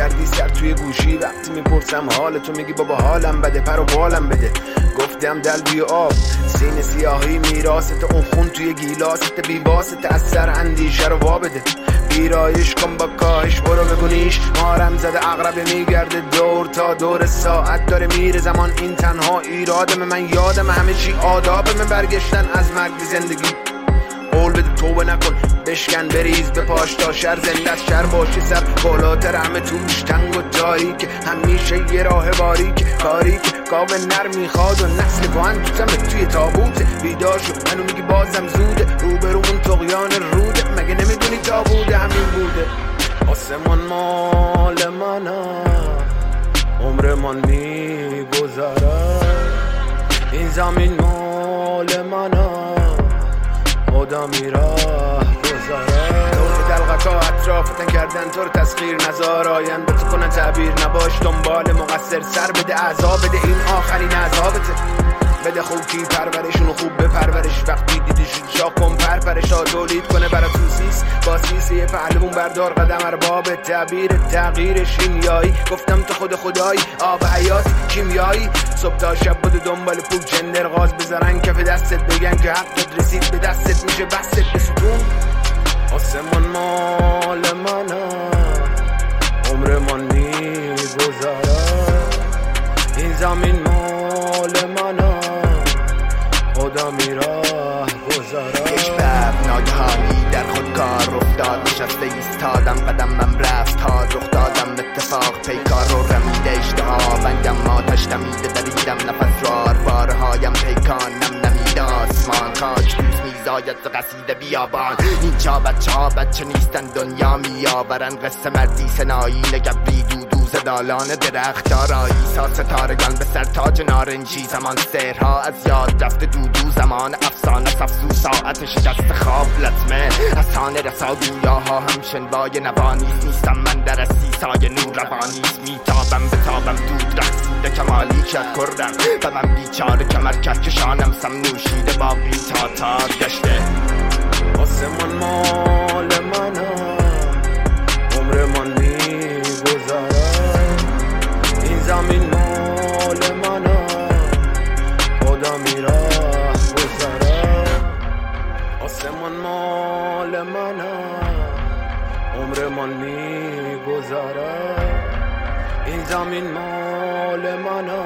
کردی سر توی گوشی. وقتی میپرسم حال تو میگی بابا حالم بده، پر و بالم بده. گفتم دل بی آب سینه سیاهی میراست، اون خون توی گیلاست، بی واسطه از سر اندیشه رو وا بده. پیرایش کن با کاهش برو بگونیش، مارم زده عقرب میگرده دور تا دور ساعت داره میره زمان. این تنها ایرادم، من یادم همه چی آدابم. برگشتن از مرگ زندگی قول بده توبه نکن، بشکن بریز به پاش تا شر زنده از شر باشه. سر بالاتر همه توش تنگ و تاریک، همیشه یه راه باریک. کاری که گاو نر میخواد و نسل کهن تو تمه توی تابوته. بیدار شد منو میگی بازم زوده، روبرومون طغیان روده. مگه نمیدونی تا بوده همین بوده. آسمان مال منه، عمرمان میگذره. این زمین مال منه، آدمی راه گذاره. دور دلغکا اطرافتن کردن تو رو تسخیر، نزار آینده تو کنن تعبیر. نباش دنبال مقصر، سر بده عذاب بده، این آخرین عذابته. بده خوکی پرورشونو خوب به پرورش، وقتی دیدی شد شا کن پرپرشا تولید کنه برا توسیس. با سیسی پهلوون بردار قدم ارباب تعبیر تغییر شیمیایی. گفتم تو خود خدایی آب حیات کیمیایی. صبح تا شب بده دنبال پول جندر غاز بذارن کف دستت، بگن که حقت رسید به دستت میشه بستت به ستون. آسمان مال منه، عمرمان میگذره. این زمین مال منه، آدمی راه گذاره. کشبر ناگهانی در خود کار افتاد، نشسته ایستادم قدمم رفت تا رخ دادم اتفاق پیکار رو رمیده اشتها. بنگم آتش دمیده دریدم نفس رو آروارهایم پیکان نم نمیده آسمان. کاج روز میزاید ز قصیده بیابان. این چا بچه نیستن دنیا میآورن قصه مردی سنایی نگبری دودو زدالان درخت دارایی. ستارگان به سر تاج نارنجی زمان سرها از یاد رفته دودو زمان افسانه سفسو ساعت شکست خواب لطمه افسانه رساگویاها هم شنوای نوانیست. نیستم من در سیسای نور روانیست، میتابم به تابم دود رقصیده کمالی کرد کرم و من بیچاره کمر کشانم سم نوشیده باقی تاتار گشته. آسمان مال منه، عمرمان میگذره. این زمین مال منه، آدمی راه گذره. آسمان مال منه، عمرمان میگذره. این زمین مال منه،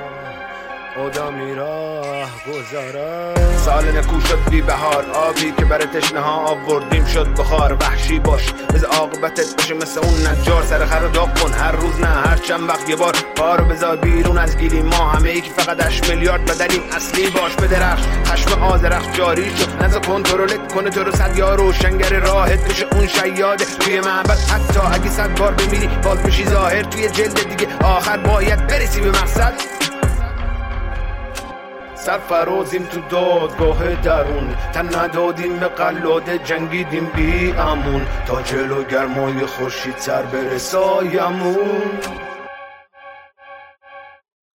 آدمی راه گذره. سال نکو شد بی بهار، آبی که بر تشنه ها آوردیم شد بخار. وحشی باش بز عاقبتت باشه مثل اون نجار، سر خر داغ کن هر روز نه هر چند وقت یه بار. پارو بذار بیرون از گیلی ما همه ای که فقط 8 میلیارد بدنیم اصلی باش. به درخش خشم آذرخش جاری شد، نزا کنترلت کنه تو رو صد یا روشنگر راحت بشه اون شیاده توی معبد. حتی اگه 100 بار بمیری باز میشی ظاهر توی جلد دیگه. آخر باید برسی به مقصد. سرفرازیم تو دادگاه درون، تن ندادیم به قلاده جنگیدیم بی امون. تا جلو گرمای خورشید سر برسایمون.